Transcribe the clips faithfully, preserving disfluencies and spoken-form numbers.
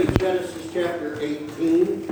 turn to Genesis chapter eighteen.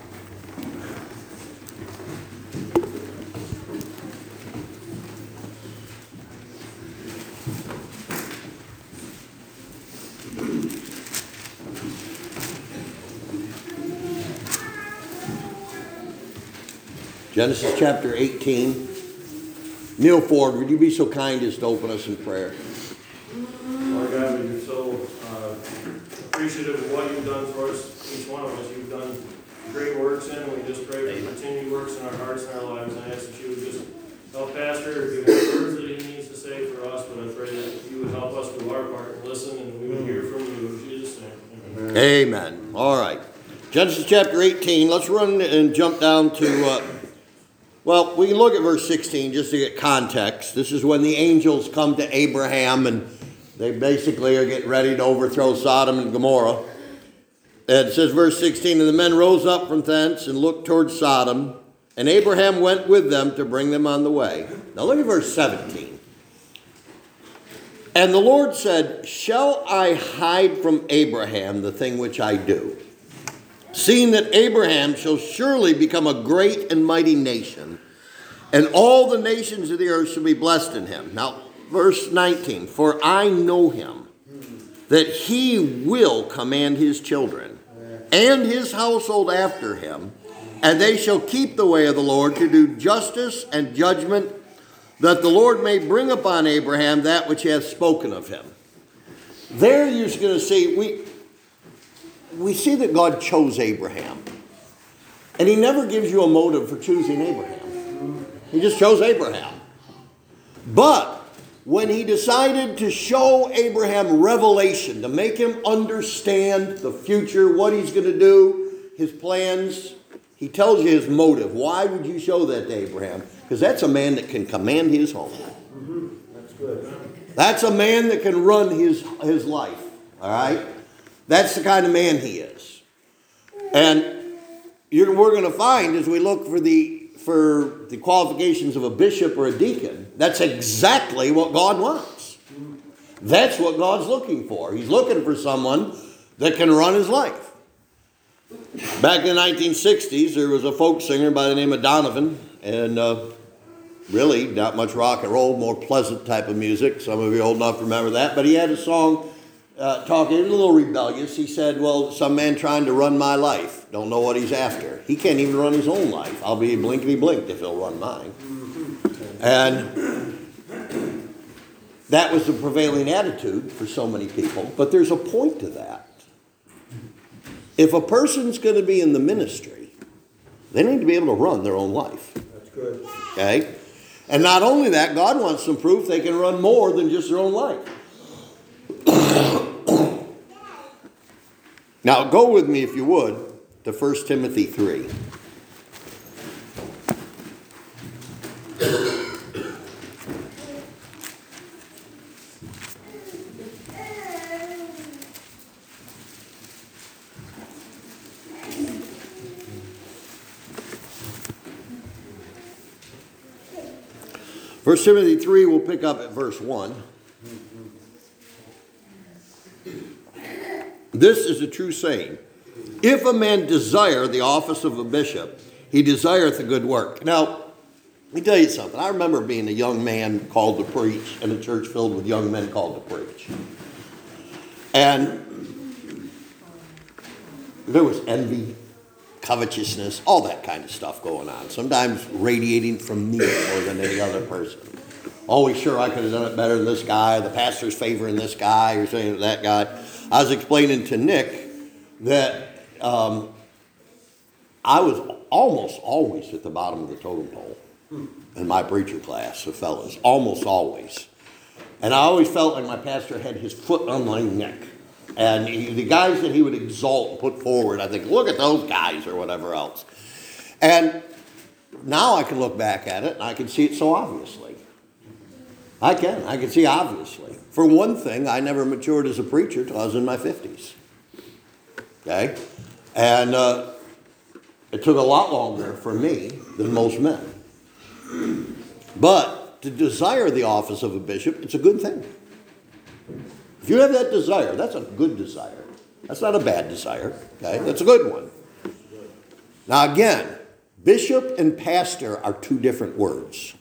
Genesis chapter eighteen. Neil Ford, would you be so kind as to open us in prayer? Lord God, we're so uh, appreciative of what you've done for us, each one of us. You've done great works in, and we just pray for continued works in our hearts and our lives. And I ask that you would just help Pastor give him the words that he needs to say for us, but I pray that you would help us do our part and listen, and we would hear from you in Jesus' name. Amen. Amen. All right. Genesis chapter eighteen. Let's run and jump down to... Uh, Well, we can look at verse sixteen just to get context. This is when the angels come to Abraham and they basically are getting ready to overthrow Sodom and Gomorrah. And it says, verse sixteen, and the men rose up from thence and looked toward Sodom, and Abraham went with them to bring them on the way. Now look at verse seventeen. And the Lord said, shall I hide from Abraham the thing which I do? Seeing that Abraham shall surely become a great and mighty nation, and all the nations of the earth shall be blessed in him. Now, verse nineteen, for I know him, that he will command his children, and his household after him, and they shall keep the way of the Lord to do justice and judgment, that the Lord may bring upon Abraham that which he hath spoken of him. There you're going to see, we... We see that God chose Abraham. And he never gives you a motive for choosing Abraham. He just chose Abraham. But when he decided to show Abraham revelation, to make him understand the future, what he's going to do, his plans, he tells you his motive. Why would you show that to Abraham? Because that's a man that can command his home. Mm-hmm. That's good. That's a man that can run his, his life. All right? That's the kind of man he is. And you're, we're going to find as we look for the, for the qualifications of a bishop or a deacon, that's exactly what God wants. That's what God's looking for. He's looking for someone that can run his life. Back in the nineteen sixties, there was a folk singer by the name of Donovan, and uh, really not much rock and roll, more pleasant type of music. Some of you are old enough to remember that. But he had a song Uh, talking, he was a little rebellious. He said, well, some man trying to run my life. Don't know what he's after. He can't even run his own life. I'll be blinkety blinked if he'll run mine. And that was the prevailing attitude for so many people. But there's a point to that. If a person's going to be in the ministry, they need to be able to run their own life. That's good. Okay? And not only that, God wants some proof they can run more than just their own life. Now, go with me, if you would, to First Timothy three. First Timothy three, we'll pick up at verse one. This is a true saying. If a man desire the office of a bishop, he desireth a good work. Now, let me tell you something. I remember being a young man called to preach in a church filled with young men called to preach. And there was envy, covetousness, all that kind of stuff going on. Sometimes radiating from me more than any other person. Always sure I could have done it better than this guy. The pastor's favoring this guy or saying to that guy. I was explaining to Nick that um, I was almost always at the bottom of the totem pole in my preacher class of fellas. Almost always. And I always felt like my pastor had his foot on my neck. And he, the guys that he would exalt and put forward, I think, look at those guys or whatever else. And now I can look back at it and I can see it so obviously. I can. I can see obviously. For one thing, I never matured as a preacher till I was in my fifties. Okay? And uh, it took a lot longer for me than most men. But to desire the office of a bishop, it's a good thing. If you have that desire, that's a good desire. That's not a bad desire. Okay, that's a good one. Now again, bishop and pastor are two different words.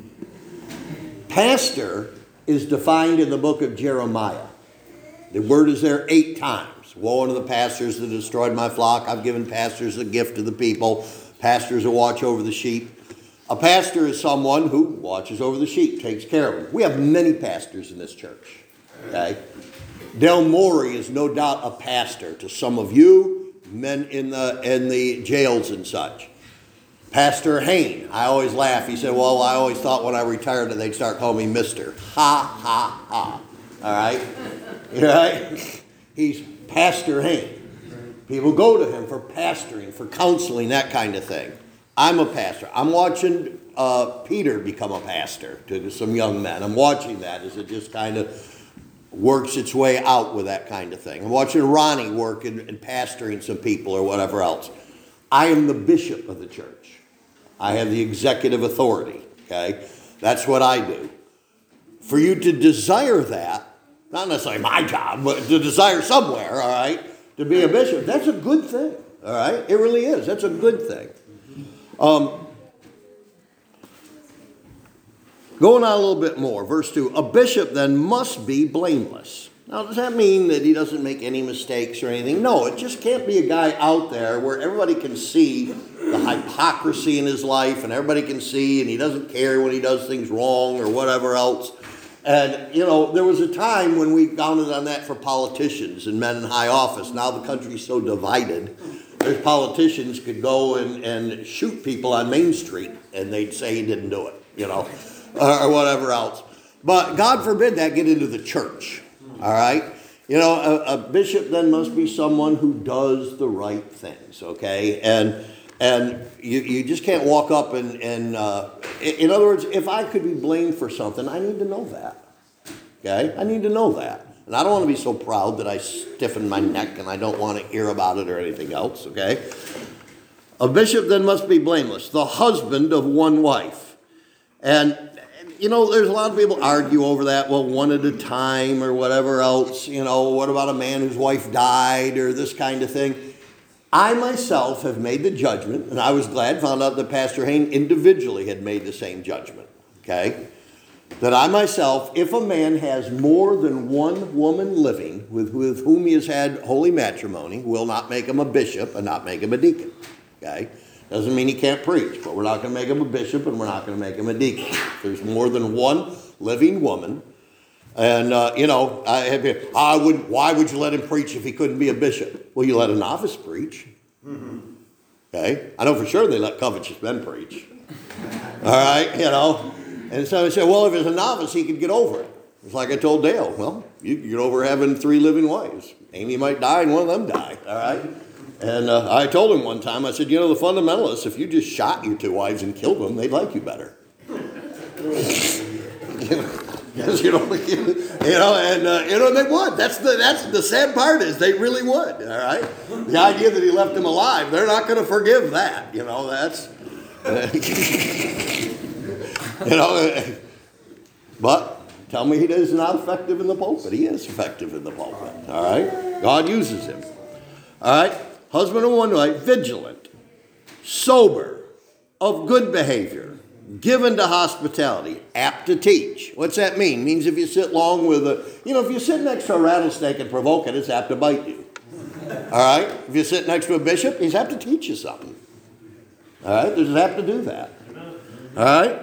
Pastor is defined in the book of Jeremiah. The word is there eight times. Woe unto the pastors that destroyed my flock. I've given pastors a gift to the people. Pastors will watch over the sheep. A pastor is someone who watches over the sheep, takes care of them. We have many pastors in this church. Okay? Del Morey is no doubt a pastor to some of you, men in the in the jails and such. Pastor Hain, I always laugh. He said, well, I always thought when I retired that they'd start calling me Mister Ha, ha, ha. All right? You right? He's Pastor Hain. People go to him for pastoring, for counseling, that kind of thing. I'm a pastor. I'm watching uh, Peter become a pastor to some young men. I'm watching that as it just kind of works its way out with that kind of thing. I'm watching Ronnie work and, and pastoring some people or whatever else. I am the bishop of the church. I have the executive authority, okay? That's what I do. For you to desire that, not necessarily my job, but to desire somewhere, all right, to be a bishop, that's a good thing, all right? It really is. That's a good thing. Um, going on a little bit more, verse two, a bishop then must be blameless. Now, does that mean that he doesn't make any mistakes or anything? No, it just can't be a guy out there where everybody can see the hypocrisy in his life and everybody can see and he doesn't care when he does things wrong or whatever else. And, you know, there was a time when we counted on that for politicians and men in high office. Now the country's so divided. There's politicians could go and, and shoot people on Main Street and they'd say he didn't do it, you know, or whatever else. But God forbid that get into the church, all right? You know, a, a bishop then must be someone who does the right things, okay? And and you, you just can't walk up and, and uh, in other words, if I could be blamed for something, I need to know that, okay? I need to know that. And I don't want to be so proud that I stiffen my neck and I don't want to hear about it or anything else, okay? A bishop then must be blameless, the husband of one wife. And, you know, there's a lot of people argue over that, well, one at a time or whatever else. You know, what about a man whose wife died or this kind of thing? I myself have made the judgment, and I was glad, found out that Pastor Hain individually had made the same judgment, okay? That I myself, if a man has more than one woman living with, with whom he has had holy matrimony, will not make him a bishop and not make him a deacon, okay? Doesn't mean he can't preach, but we're not going to make him a bishop and we're not going to make him a deacon. If there's more than one living woman, and, uh, you know, I, have, I would, why would you let him preach if he couldn't be a bishop? Well, you let a novice preach. Mm-hmm. Okay? I know for sure they let covetous men preach. All right? You know? And so I said, well, if it's a novice, he could get over it. It's like I told Dale, well, you can get over having three living wives. Amy might die and one of them die. All right? And uh, I told him one time, I said, you know, the fundamentalists, if you just shot your two wives and killed them, they'd like you better. Because, you know, you know, and, uh, you know, they would. That's the, that's the sad part is they really would, all right? The idea that he left them alive, they're not going to forgive that, you know, that's, uh, you know, uh, but tell me he is not effective in the pulpit. He is effective in the pulpit, all right? God uses him, all right? Husband and one wife, vigilant, sober, of good behavior, given to hospitality, apt to teach. What's that mean? It means if you sit long with a, you know, if you sit next to a rattlesnake and provoke it, it's apt to bite you. All right? If you sit next to a bishop, he's apt to teach you something. All right? He's apt to do that. All right?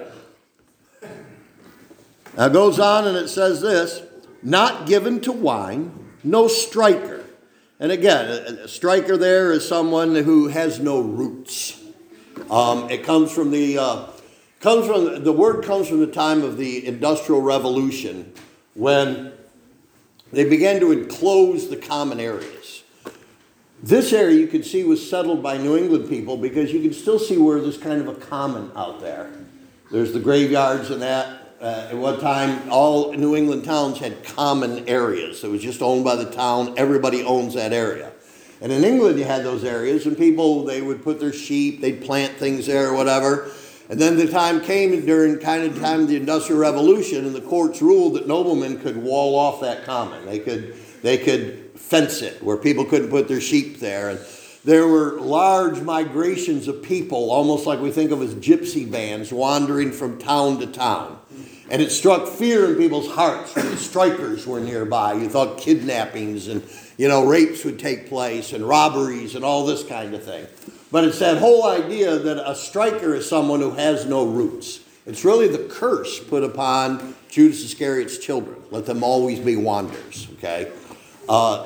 Now it goes on and it says this, not given to wine, no striker. And again, a striker there is someone who has no roots. Um, it comes from the, uh, comes from the word comes from the time of the Industrial Revolution when they began to enclose the common areas. This area you could see was settled by New England people because you can still see where there's kind of a common out there. There's the graveyards and that. Uh, at one time, all New England towns had common areas. It was just owned by the town. Everybody owns that area. And in England, you had those areas, and people, they would put their sheep, they'd plant things there or whatever. And then the time came during kind of time of the Industrial Revolution, and the courts ruled that noblemen could wall off that common. They could, they could fence it where people couldn't put their sheep there. And there were large migrations of people, almost like we think of as gypsy bands, wandering from town to town. And it struck fear in people's hearts when the strikers were nearby. You thought kidnappings and, you know, rapes would take place and robberies and all this kind of thing. But it's that whole idea that a striker is someone who has no roots. It's really the curse put upon Judas Iscariot's children. Let them always be wanderers, okay? Uh,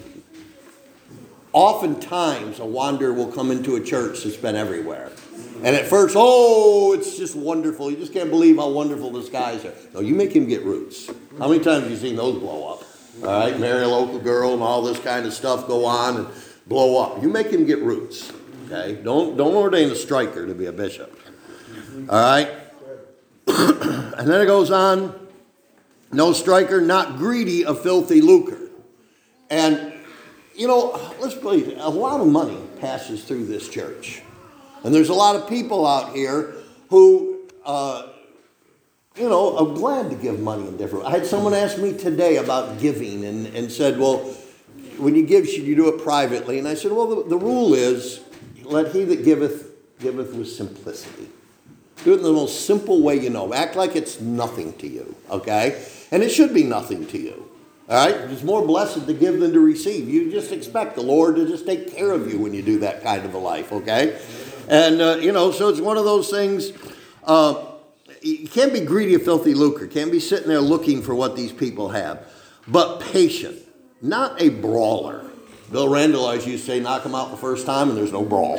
oftentimes, a wanderer will come into a church that's been everywhere. And at first, oh, it's just wonderful. You just can't believe how wonderful this guy's are. No, you make him get roots. How many times have you seen those blow up? All right, marry a local girl and all this kind of stuff go on and blow up. You make him get roots, okay? Don't, don't ordain a striker to be a bishop, all right? And then it goes on, no striker, not greedy of filthy lucre. And, you know, let's believe it, a lot of money passes through this church. And there's a lot of people out here who, uh, you know, are glad to give money in different ways. I had someone ask me today about giving and, and said, well, when you give, should you do it privately? And I said, well, the, the rule is, let he that giveth, giveth with simplicity. Do it in the most simple way you know. Act like it's nothing to you, okay? And it should be nothing to you, all right? It's more blessed to give than to receive. You just expect the Lord to just take care of you when you do that kind of a life, okay? And, uh, you know, so it's one of those things, uh, you can't be greedy of filthy lucre. Can't be sitting there looking for what these people have. But patient, not a brawler. Bill Randall, as you say, knock him out the first time and there's no brawl.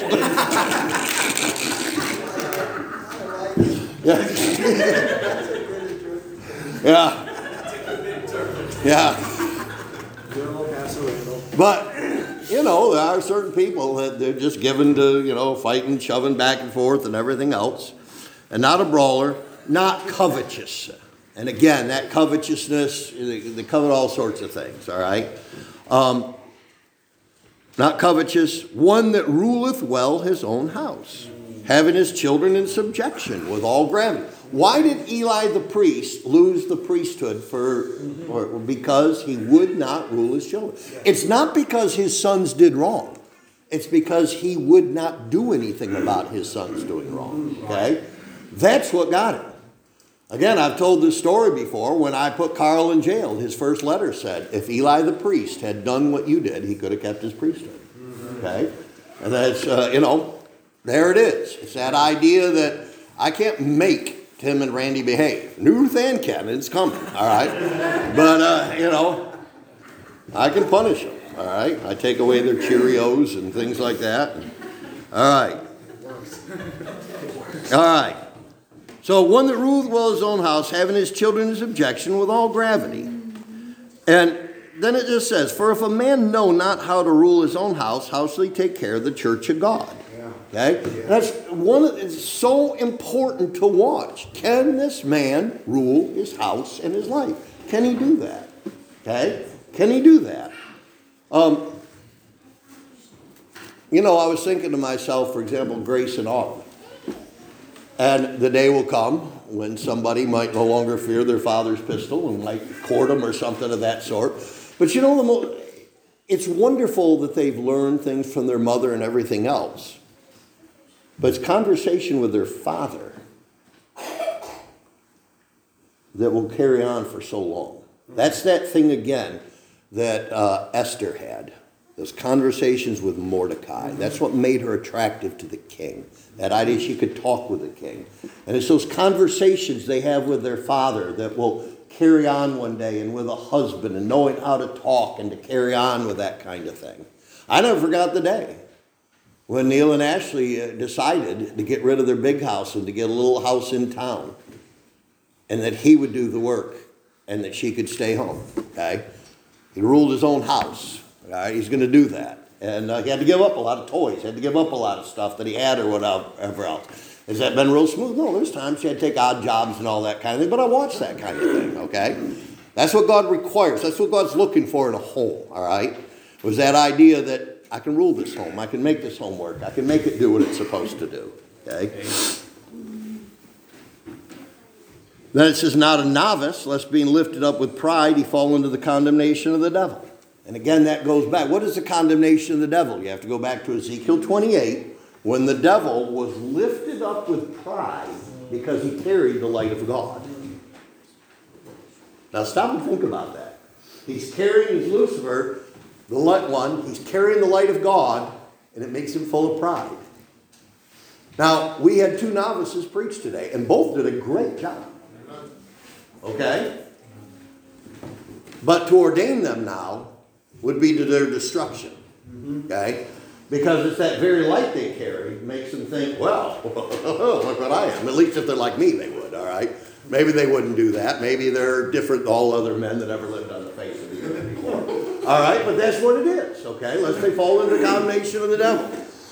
Yeah. Yeah. Yeah. But, you know, there are certain people that they're just given to, you know, fighting, shoving back and forth and everything else. And not a brawler, not covetous. And again, that covetousness, they covet all sorts of things, all right? Um, not covetous, one that ruleth well his own house, having his children in subjection with all gravity. Why did Eli the priest lose the priesthood? For, for because he would not rule his children. It's not because his sons did wrong. It's because he would not do anything about his sons doing wrong. Okay? That's what got him. Again, I've told this story before. When I put Carl in jail, his first letter said, if Eli the priest had done what you did, he could have kept his priesthood. Okay? And that's, uh, you know, there it is. It's that idea that I can't make Tim and Randy behave. Ruth and Ken, it's coming, all right? But, uh, you know, I can punish them, all right? I take away their Cheerios and things like that. All right. All right. So one that ruleth well his own house, having his children in subjection with all gravity. And then it just says, for if a man know not how to rule his own house, how shall he take care of the church of God? Okay? That's one of, it's so important to watch. Can this man rule his house and his life? Can he do that? Okay? Can he do that? Um, you know, I was thinking to myself, for example, Grace and Autumn. And the day will come when somebody might no longer fear their father's pistol and might court them or something of that sort. But you know, the mo- it's wonderful that they've learned things from their mother and everything else. But it's conversation with their father that will carry on for so long. That's that thing again that uh, Esther had. Those conversations with Mordecai. That's what made her attractive to the king. That idea she could talk with the king. And it's those conversations they have with their father that will carry on one day, and with a husband, and knowing how to talk and to carry on with that kind of thing. I never forgot the day when Neil and Ashley decided to get rid of their big house and to get a little house in town. And that he would do the work and that she could stay home. Okay? He ruled his own house. All right? He's going to do that. And uh, he had to give up a lot of toys. He had to give up a lot of stuff that he had or whatever else. Has that been real smooth? No, there's times she had to take odd jobs and all that kind of thing. But I watched that kind of thing, okay? That's what God requires. That's what God's looking for in a home, all right? Was that idea that I can rule this home. I can make this home work. I can make it do what it's supposed to do, okay? Then it says, not a novice, lest being lifted up with pride, he fall into the condemnation of the devil. And again, that goes back. What is the condemnation of the devil? You have to go back to Ezekiel twenty-eight, when the devil was lifted up with pride because he carried the light of God. Now stop and think about that. He's carrying, he's Lucifer, the light one, he's carrying the light of God, and it makes him full of pride. Now, we had two novices preach today, and both did a great job. Okay? But to ordain them now would be to their destruction. Okay? Because it's that very light they carry makes them think, well, look what I am. At least if they're like me, they would, all right? Maybe they wouldn't do that. Maybe they're different than all other men that ever lived on the face of the earth before. All right? But that's what it is, okay? Lest they fall into the condemnation of the devil.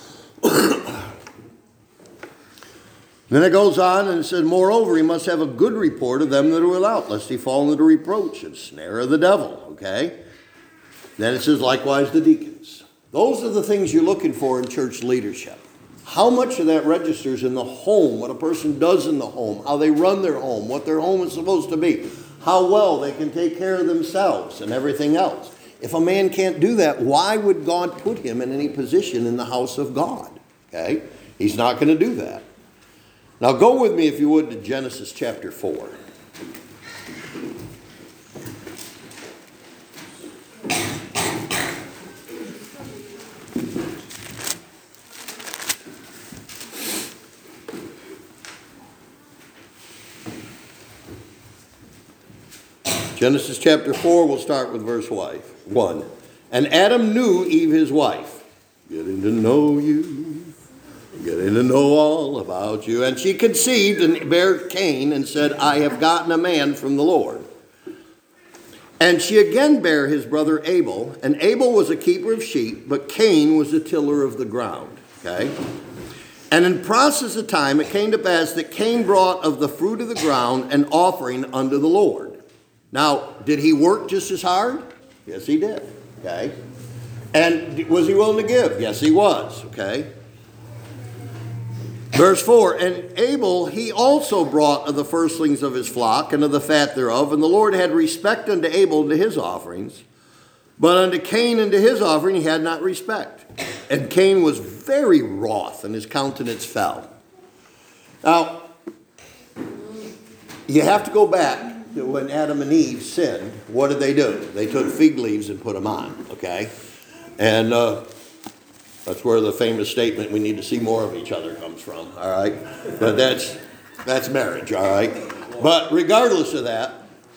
Then it goes on and it says, moreover, he must have a good report of them that are without, lest he fall into the reproach and snare of the devil, okay? Then it says, likewise the deacons. Those are the things you're looking for in church leadership. How much of that registers in the home, what a person does in the home, how they run their home, what their home is supposed to be, how well they can take care of themselves and everything else. If a man can't do that, why would God put him in any position in the house of God? Okay? He's not going to do that. Now go with me, if you would, to Genesis chapter four. Genesis chapter four, we'll start with verse one. And Adam knew Eve his wife. Getting to know you. Getting to know all about you. And she conceived and bare Cain and said, I have gotten a man from the Lord. And she again bare his brother Abel. And Abel was a keeper of sheep, but Cain was a tiller of the ground. Okay? And in process of time it came to pass that Cain brought of the fruit of the ground an offering unto the Lord. Now, did he work just as hard? Yes, he did. Okay? And was he willing to give? Yes, he was. Okay? Verse four, and Abel, he also brought of the firstlings of his flock and of the fat thereof, and the Lord had respect unto Abel and to his offerings, but unto Cain and to his offering he had not respect. And Cain was very wroth, and his countenance fell. Now, you have to go back to when Adam and Eve sinned. What did they do? They took fig leaves and put them on, okay? And uh, that's where the famous statement, we need to see more of each other, comes from, all right? But that's, that's marriage, all right? But regardless of that,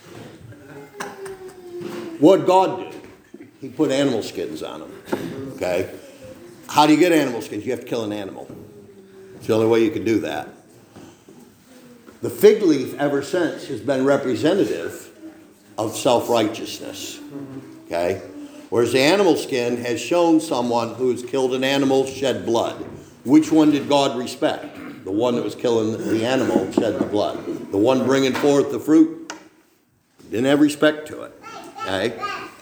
what God did, he put animal skins on them, okay? How do you get animal skins? You have to kill an animal. It's the only way you can do that. The fig leaf ever since has been representative of self-righteousness, okay? Whereas the animal skin has shown someone who has killed an animal, shed blood. Which one did God respect? The one that was killing the animal, shed the blood. The one bringing forth the fruit didn't have respect to it, okay?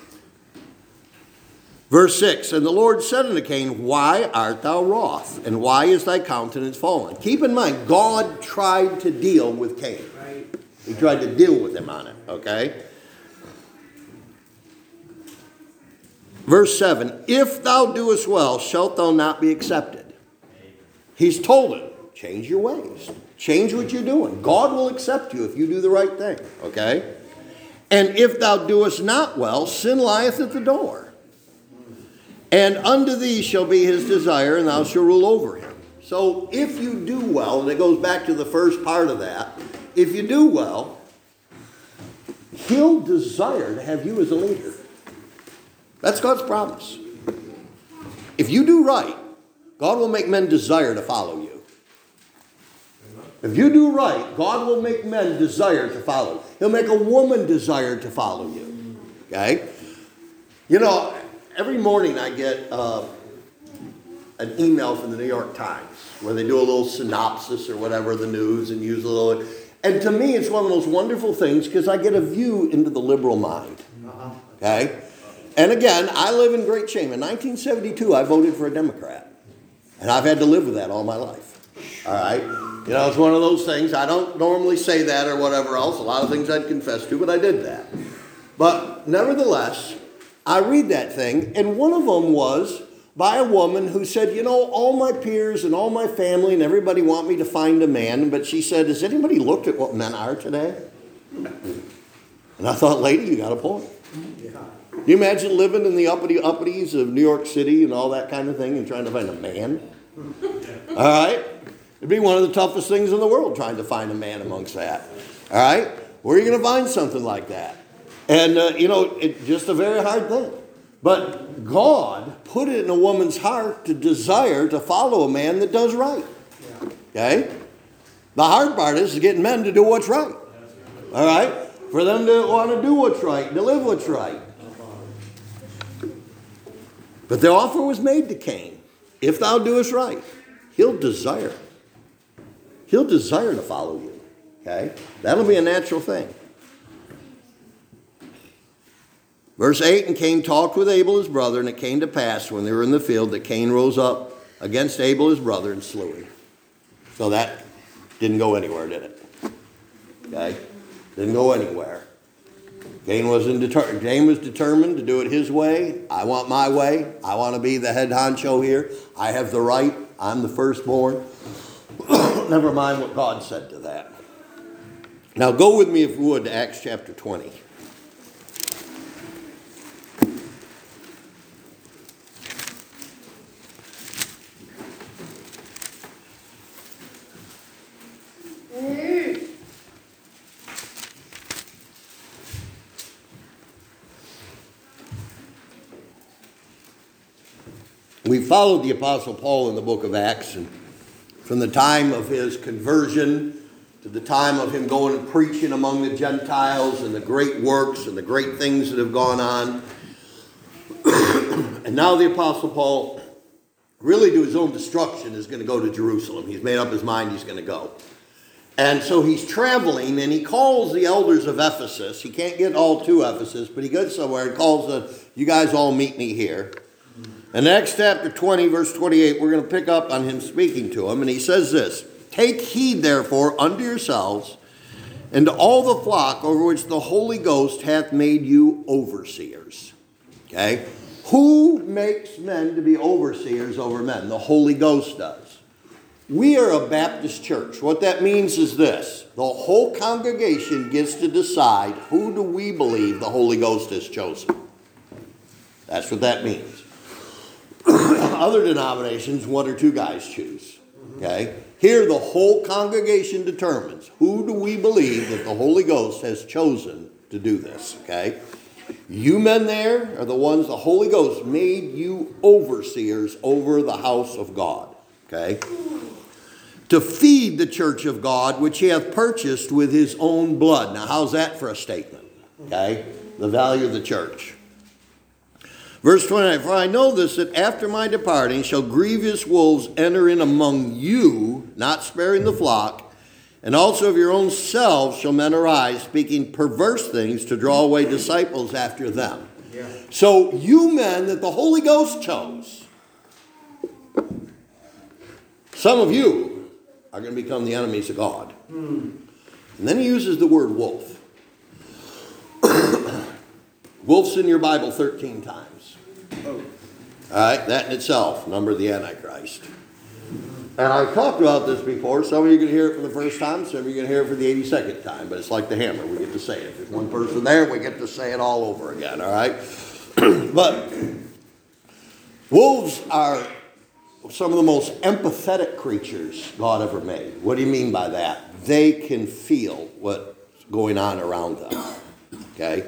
Verse six, and the Lord said unto Cain, why art thou wroth? And why is thy countenance fallen? Keep in mind, God tried to deal with Cain. He tried to deal with him on it, okay? Verse seven, if thou doest well, shalt thou not be accepted. He's told him, change your ways. Change what you're doing. God will accept you if you do the right thing, okay? And if thou doest not well, sin lieth at the door. And unto thee shall be his desire, and thou shalt rule over him. So if you do well, and it goes back to the first part of that, if you do well, he'll desire to have you as a leader. That's God's promise. If you do right, God will make men desire to follow you. If you do right, God will make men desire to follow you. He'll make a woman desire to follow you. Okay? You know, every morning I get uh, an email from the New York Times where they do a little synopsis or whatever of the news and use a little... And to me, it's one of the most wonderful things because I get a view into the liberal mind. Okay? And again, I live in great shame. In nineteen seventy-two, I voted for a Democrat. And I've had to live with that all my life. All right? You know, it's one of those things. I don't normally say that or whatever else. A lot of things I'd confess to, but I did that. But nevertheless, I read that thing, and one of them was by a woman who said, you know, all my peers and all my family and everybody want me to find a man, but she said, has anybody looked at what men are today? And I thought, lady, you got a point. Yeah. Can you imagine living in the uppity uppities of New York City and all that kind of thing and trying to find a man? All right? It'd be one of the toughest things in the world trying to find a man amongst that. All right? Where are you going to find something like that? And, uh, you know, it's just a very hard thing. But God put it in a woman's heart to desire to follow a man that does right. Okay? The hard part is getting men to do what's right. All right? For them to want to do what's right, to live what's right. But the offer was made to Cain. If thou doest right, he'll desire. He'll desire to follow you. Okay? That'll be a natural thing. Verse eight, and Cain talked with Abel his brother, and it came to pass when they were in the field that Cain rose up against Abel his brother and slew him. So that didn't go anywhere, did it? Okay? Didn't go anywhere. Cain was, in deter- Cain was determined to do it his way. I want my way. I want to be the head honcho here. I have the right. I'm the firstborn. Never mind what God said to that. Now go with me, if you would, to Acts chapter twenty. We followed the Apostle Paul in the book of Acts, and from the time of his conversion to the time of him going and preaching among the Gentiles and the great works and the great things that have gone on. And now the Apostle Paul, really to his own destruction, is going to go to Jerusalem. He's made up his mind he's going to go. And so he's traveling, and he calls the elders of Ephesus. He can't get all to Ephesus, but he goes somewhere and calls the, you guys all meet me here. In Acts chapter twenty, verse twenty-eight, we're going to pick up on him speaking to him. And he says this, take heed, therefore, unto yourselves, and to all the flock over which the Holy Ghost hath made you overseers. Okay? Who makes men to be overseers over men? The Holy Ghost does. We are a Baptist church. What that means is this. The whole congregation gets to decide who do we believe the Holy Ghost has chosen. That's what that means. Other denominations, one or two guys choose. Okay? Here, the whole congregation determines who do we believe that the Holy Ghost has chosen to do this. Okay? You men there are the ones the Holy Ghost made you overseers over the house of God. Okay? To feed the church of God, which he hath purchased with his own blood. Now, how's that for a statement? Okay? The value of the church. Verse twenty-nine, for I know this, that after my departing shall grievous wolves enter in among you, not sparing the flock, and also of your own selves shall men arise, speaking perverse things to draw away disciples after them. Yeah. So you men that the Holy Ghost chose, some of you are going to become the enemies of God. Mm. And then he uses the word wolf. Wolf's in your Bible thirteen times. Oh. All right, that in itself, number of the Antichrist. And I've talked about this before. Some of you are going to hear it for the first time. Some of you are going to hear it for the eighty-second time. But it's like the hammer. We get to say it. If there's one person there, we get to say it all over again. All right? But wolves are some of the most empathetic creatures God ever made. What do you mean by that? They can feel what's going on around them. Okay?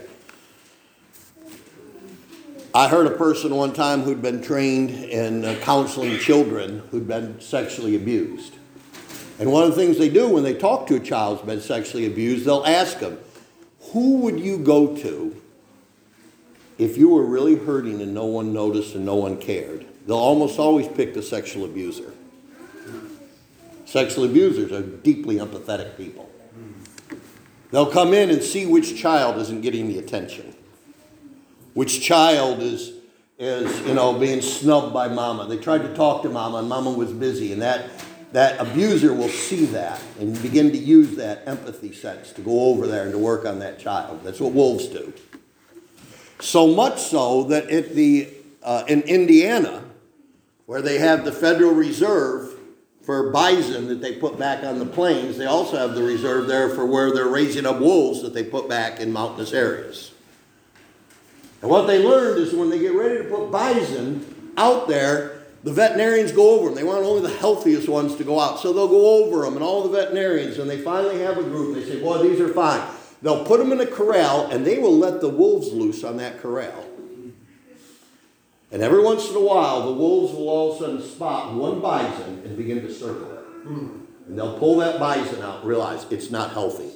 I heard a person one time who'd been trained in uh, counseling children who'd been sexually abused. And one of the things they do when they talk to a child who's been sexually abused, they'll ask them, who would you go to if you were really hurting and no one noticed and no one cared? They'll almost always pick the sexual abuser. Sexual abusers are deeply empathetic people. They'll come in and see which child isn't getting the attention. Which child is, is, you know, being snubbed by mama. They tried to talk to mama and mama was busy. And that, that abuser will see that and begin to use that empathy sense to go over there and to work on that child. That's what wolves do. So much so that at the uh, in Indiana, where they have the Federal Reserve for bison that they put back on the plains, they also have the reserve there for where they're raising up wolves that they put back in mountainous areas. And what they learned is when they get ready to put bison out there, the veterinarians go over them. They want only the healthiest ones to go out. So they'll go over them and all the veterinarians, and they finally have a group. They say, boy, these are fine. They'll put them in a corral, and they will let the wolves loose on that corral. And every once in a while, the wolves will all of a sudden spot one bison and begin to circle it. And they'll pull that bison out and realize it's not healthy.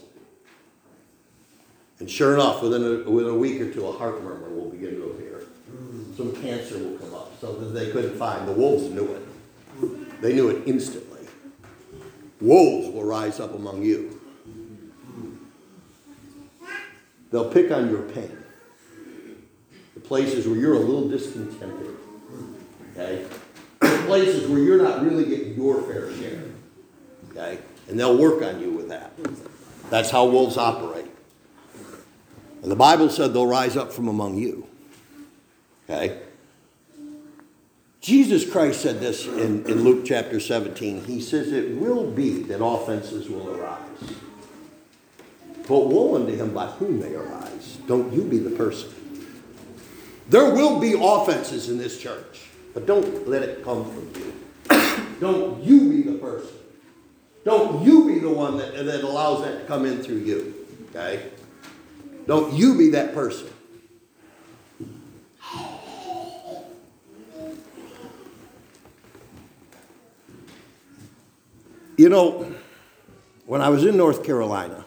And sure enough, within a, within a week or two, a heart murmur will begin to appear. Some cancer will come up, something they couldn't find. The wolves knew it. They knew it instantly. Wolves will rise up among you. They'll pick on your pain. The places where you're a little discontented. Okay? The places where you're not really getting your fair share. Okay? And they'll work on you with that. That's how wolves operate. And the Bible said they'll rise up from among you. Okay? Jesus Christ said this in, in Luke chapter seventeen. He says, it will be that offenses will arise. But woe unto him by whom they arise. Don't you be the person. There will be offenses in this church. But don't let it come from you. Don't you be the person. Don't you be the one that, that allows that to come in through you. Okay? Don't you be that person. You know, when I was in North Carolina,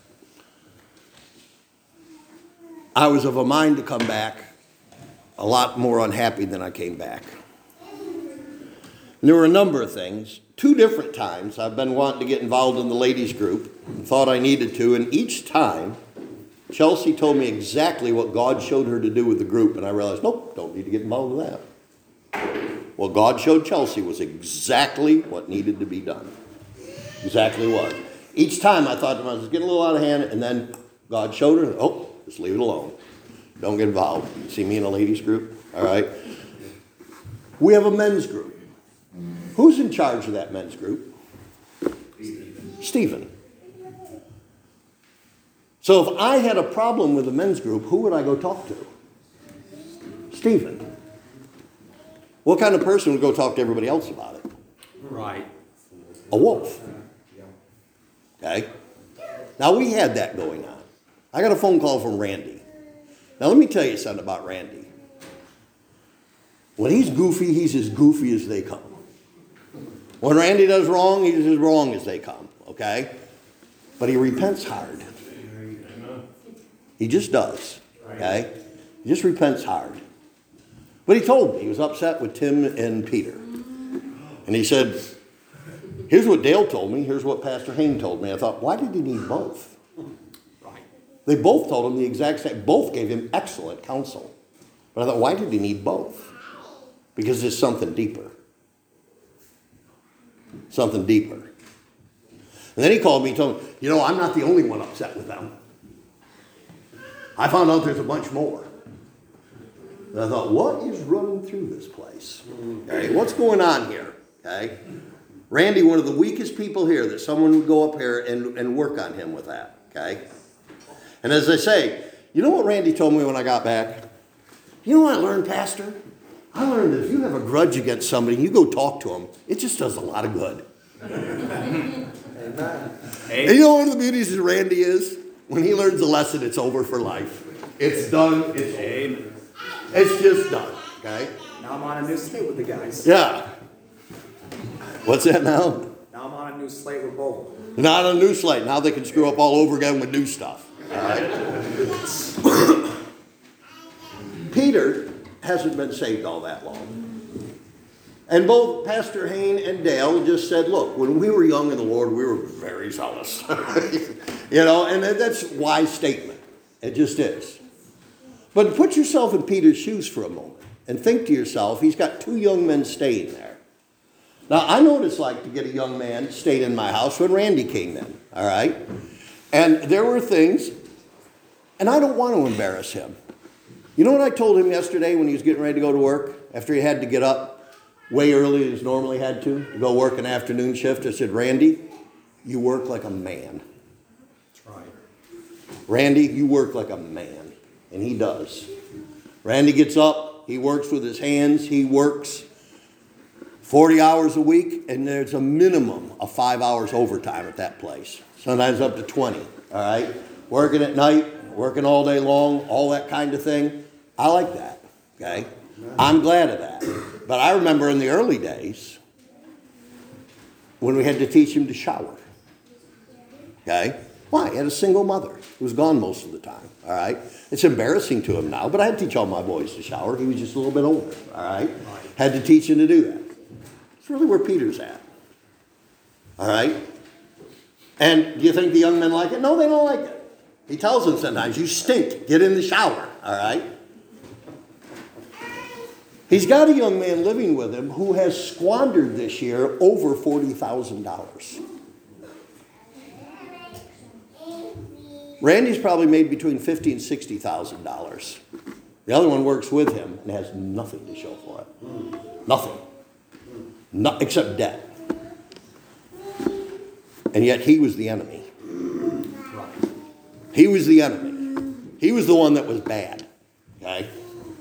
I was of a mind to come back a lot more unhappy than I came back. And there were a number of things. Two different times I've been wanting to get involved in the ladies group and thought I needed to, and each time Chelsea told me exactly what God showed her to do with the group, and I realized, nope, don't need to get involved with that. What God showed Chelsea was exactly what needed to be done. Exactly what. Each time I thought to myself, it's getting a little out of hand, and then God showed her, oh, just leave it alone. Don't get involved. You see me in a ladies group? All right. We have a men's group. Who's in charge of that men's group? Stephen. Stephen. So if I had a problem with the men's group, who would I go talk to? Stephen. What kind of person would go talk to everybody else about it? Right. A wolf. Okay? Now we had that going on. I got a phone call from Randy. Now let me tell you something about Randy. When he's goofy, he's as goofy as they come. When Randy does wrong, he's as wrong as they come. Okay? But he repents hard. He just does. Okay? He just repents hard. But he told me he was upset with Tim and Peter. And he said, here's what Dale told me. Here's what Pastor Hain told me. I thought, why did he need both? Right. They both told him the exact same. Both gave him excellent counsel. But I thought, why did he need both? Because there's something deeper. Something deeper. And then he called me and told me, you know, I'm not the only one upset with them. I found out there's a bunch more. And I thought, what is running through this place? Okay, what's going on here? Okay. Randy, one of the weakest people here, that someone would go up here and, and work on him with that. Okay. And as I say, you know what Randy told me when I got back? You know what I learned, Pastor? I learned that if you have a grudge against somebody and you go talk to them, it just does a lot of good. Amen. And you know one of the beauties of Randy is? When he learns a lesson, it's over for life. It's done. It's over. It's just done. Okay? Now I'm on a new slate with the guys. Yeah. What's that now? Now I'm on a new slate with both. Not a new slate. Now they can screw up all over again with new stuff. All right? Peter hasn't been saved all that long. And both Pastor Hain and Dale just said, look, when we were young in the Lord, we were very zealous. You know, and that's a wise statement. It just is. But put yourself in Peter's shoes for a moment and think to yourself, he's got two young men staying there. Now, I know what it's like to get a young man stayed in my house when Randy came in, all right? And there were things, and I don't want to embarrass him. You know what I told him yesterday when he was getting ready to go to work? After he had to get up way earlier than he normally had to, to go work an afternoon shift. I said, Randy, you work like a man. That's right. Randy, you work like a man. And he does. Randy gets up. He works with his hands. He works forty hours a week. And there's a minimum of five hours overtime at that place. Sometimes up to twenty. All right? Working at night, working all day long, all that kind of thing. I like that. Okay? I'm glad of that. But I remember in the early days when we had to teach him to shower. Okay? Why? He had a single mother who was gone most of the time. All right? It's embarrassing to him now, but I had to teach all my boys to shower. He was just a little bit older. All right? Had to teach him to do that. It's really where Peter's at. All right? And do you think the young men like it? No, they don't like it. He tells them sometimes, you stink. Get in the shower. All right? He's got a young man living with him who has squandered this year over forty thousand dollars. Randy's probably made between fifty thousand dollars and sixty thousand dollars. The other one works with him and has nothing to show for it. Nothing. Not, except debt. And yet he was the enemy. He was the enemy. He was the one that was bad. Okay?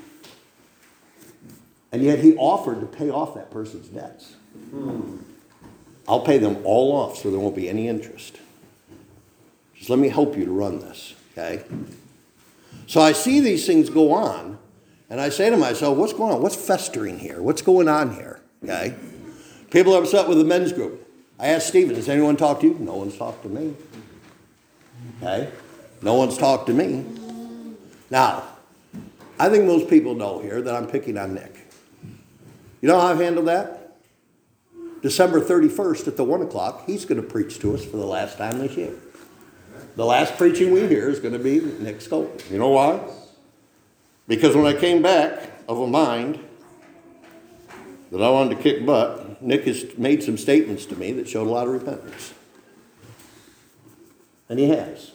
And yet he offered to pay off that person's debts. I'll pay them all off so there won't be any interest. Just let me help you to run this. Okay? So I see these things go on, and I say to myself, what's going on? What's festering here? What's going on here? Okay? People are upset with the men's group. I asked Stephen, has anyone talked to you? No one's talked to me. Okay? No one's talked to me. Now, I think most people know here that I'm picking on Nick. You know how I've handled that? December thirty-first at the one o'clock, he's going to preach to us for the last time this year. The last preaching we hear is going to be Nick Scopen. You know why? Because when I came back of a mind that I wanted to kick butt, Nick has made some statements to me that showed a lot of repentance. And he has.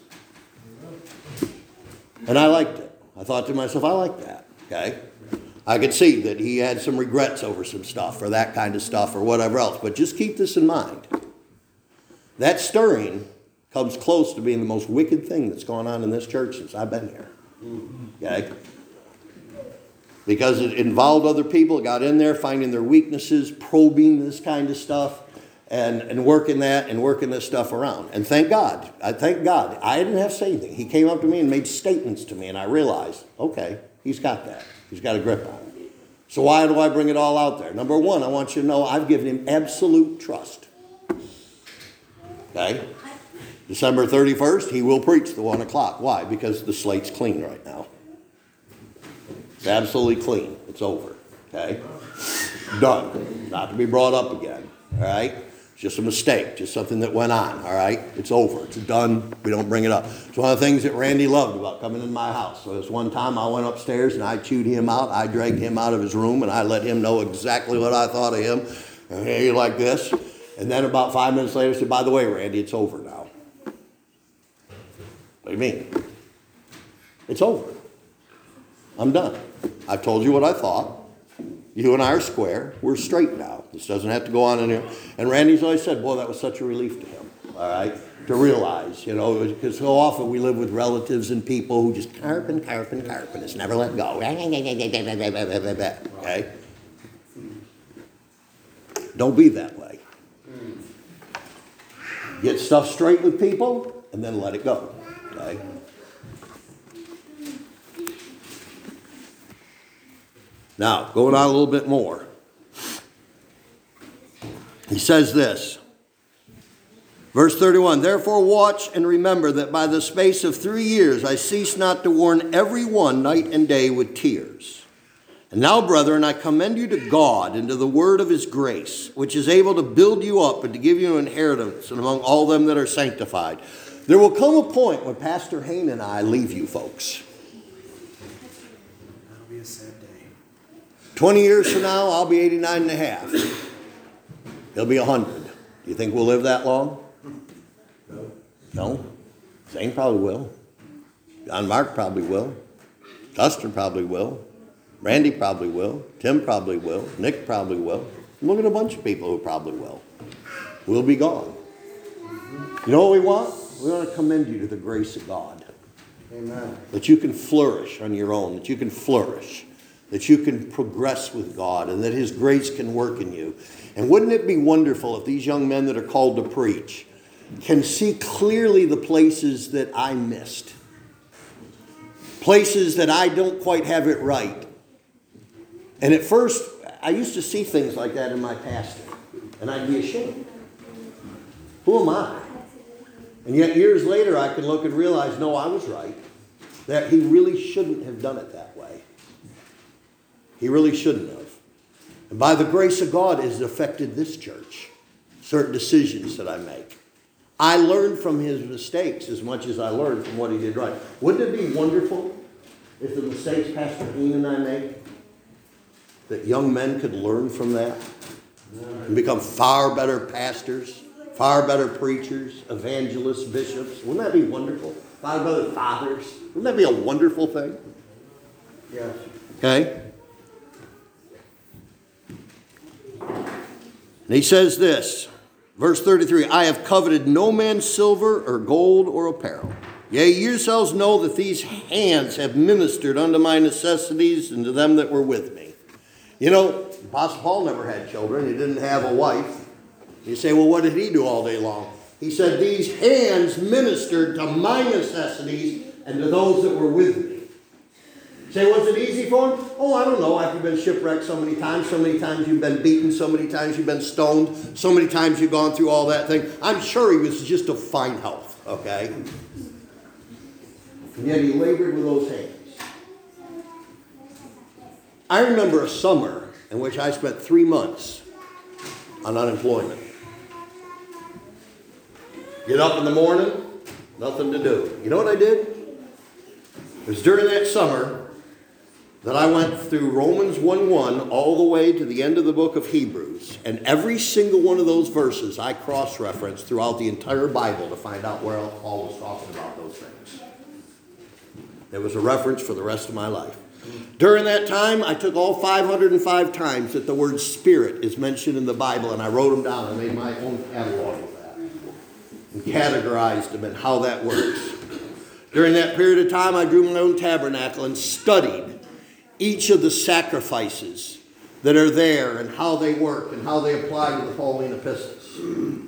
And I liked it. I thought to myself, I like that. Okay? I could see that he had some regrets over some stuff or that kind of stuff or whatever else. But just keep this in mind. That stirring comes close to being the most wicked thing that's gone on in this church since I've been here. Okay? Because it involved other people, it got in there, finding their weaknesses, probing this kind of stuff, and, and working that and working this stuff around. And thank God. I thank God. I didn't have to say anything. He came up to me and made statements to me, and I realized, okay, he's got that. He's got a grip on it. So why do I bring it all out there? Number one, I want you to know I've given him absolute trust. Okay? December thirty-first, he will preach the one o'clock. Why? Because the slate's clean right now. It's absolutely clean. It's over. Okay? Done. Not to be brought up again. All right? It's just a mistake. Just something that went on. All right? It's over. It's done. We don't bring it up. It's one of the things that Randy loved about coming in my house. So this one time I went upstairs and I chewed him out. I dragged him out of his room and I let him know exactly what I thought of him. And he like this. And then about five minutes later I said, by the way, Randy, it's over now. What do you mean? It's over. I'm done. I've told you what I thought. You and I are square. We're straight now. This doesn't have to go on in here. And Randy's always said, boy, that was such a relief to him. All right? To realize, you know, because so often we live with relatives and people who just carp and carp and carp and it's never let go. Okay? Don't be that way. Get stuff straight with people and then let it go. Okay? Now, going on a little bit more. He says this. Verse thirty-one, therefore watch and remember that by the space of three years I cease not to warn every one night and day with tears. And now, brethren, I commend you to God and to the word of his grace, which is able to build you up and to give you an inheritance among all them that are sanctified. There will come a point when Pastor Hayne and I leave you folks. That'll be a sad day. twenty years from now, I'll be eighty-nine and a half. He'll be one hundred. Do you think we'll live that long? No. No? Zane probably will. John Mark probably will. Custer probably will. Randy probably will. Tim probably will. Nick probably will. Look at a bunch of people who probably will. We'll be gone. You know what we want? We want to commend you to the grace of God. Amen. That you can flourish on your own. That you can flourish. That you can progress with God. And that His grace can work in you. And wouldn't it be wonderful if these young men that are called to preach can see clearly the places that I missed. Places that I don't quite have it right. And at first, I used to see things like that in my pastor. And I'd be ashamed. Who am I? And yet years later, I can look and realize, no, I was right. That he really shouldn't have done it that way. He really shouldn't have. And by the grace of God, it has affected this church. Certain decisions that I make. I learned from his mistakes as much as I learned from what he did right. Wouldn't it be wonderful if the mistakes Pastor Ian and I make, that young men could learn from that and become far better pastors, far better preachers, evangelists, bishops? Wouldn't that be wonderful? Far better fathers. Wouldn't that be a wonderful thing? Yes. Okay? And he says this, verse thirty-three, I have coveted no man's silver or gold or apparel. Yea, ye yourselves know that these hands have ministered unto my necessities and to them that were with me. You know, Apostle Paul never had children. He didn't have a wife. You say, well, what did he do all day long? He said, these hands ministered to my necessities and to those that were with me. Say, was it easy for him? Oh, I don't know. After you've been shipwrecked so many times, so many times you've been beaten, so many times you've been stoned, so many times you've gone through all that thing. I'm sure he was just of fine health, okay? And yet he labored with those hands. I remember a summer in which I spent three months on unemployment. Get up in the morning, nothing to do. You know what I did? It was during that summer that I went through Romans one one all the way to the end of the book of Hebrews. And every single one of those verses I cross-referenced throughout the entire Bible to find out where Paul was talking about those things. There was a reference for the rest of my life. During that time, I took all five hundred five times that the word spirit is mentioned in the Bible, and I wrote them down. I made my own catalog of that and categorized them and how that works. During that period of time, I drew my own tabernacle and studied each of the sacrifices that are there and how they work and how they apply to the Pauline epistles.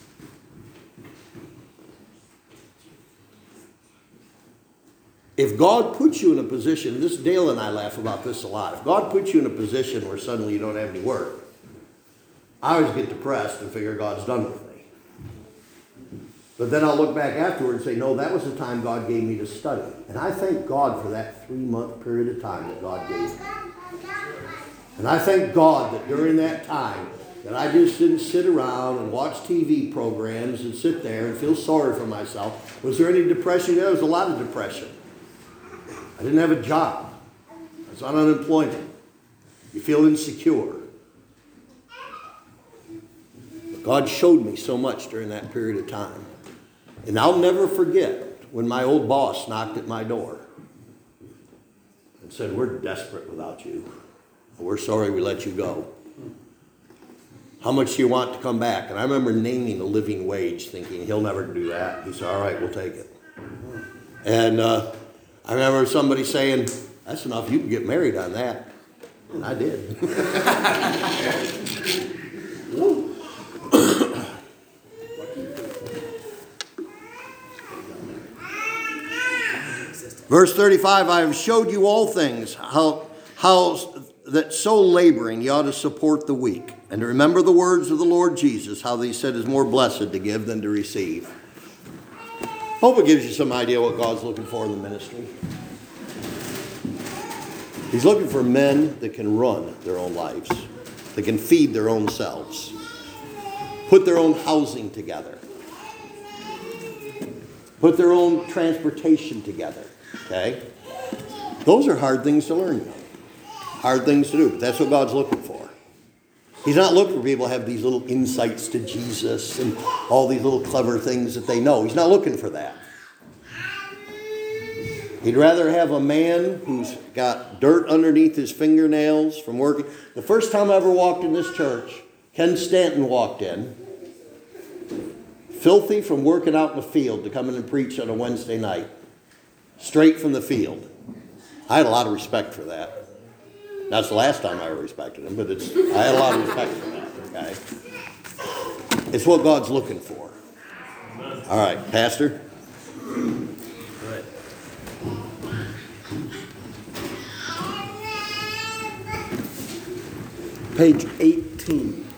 If God puts you in a position, this Dale and I laugh about this a lot. If God puts you in a position where suddenly you don't have any work, I always get depressed and figure God's done with me. But then I'll look back afterward and say, no, that was the time God gave me to study. And I thank God for that three-month period of time that God gave me. And I thank God that during that time that I just didn't sit around and watch T V programs and sit there and feel sorry for myself. Was there any depression? There was a lot of depression. I didn't have a job. I was on unemployment. You feel insecure. But God showed me so much during that period of time. And I'll never forget when my old boss knocked at my door and said, we're desperate without you. We're sorry we let you go. How much do you want to come back? And I remember naming a living wage, thinking he'll never do that. He said, all right, we'll take it. And uh, I remember somebody saying, that's enough, you can get married on that. And I did. Verse thirty-five, I have showed you all things, how, how that so laboring you ought to support the weak. And to remember the words of the Lord Jesus, how they said is more blessed to give than to receive. Hope it gives you some idea what God's looking for in the ministry. He's looking for men that can run their own lives, that can feed their own selves, put their own housing together, put their own transportation together. Okay? Those are hard things to learn. Hard things to do, but that's what God's looking for. He's not looking for people to have these little insights to Jesus and all these little clever things that they know. He's not looking for that. He'd rather have a man who's got dirt underneath his fingernails from working. The first time I ever walked in this church, Ken Stanton walked in, filthy from working out in the field to come in and preach on a Wednesday night, straight from the field. I had a lot of respect for that. That's the last time I ever respected him, but it's I had a lot of respect for that, okay? It's what God's looking for. All right, Pastor. Good. Page eighteen.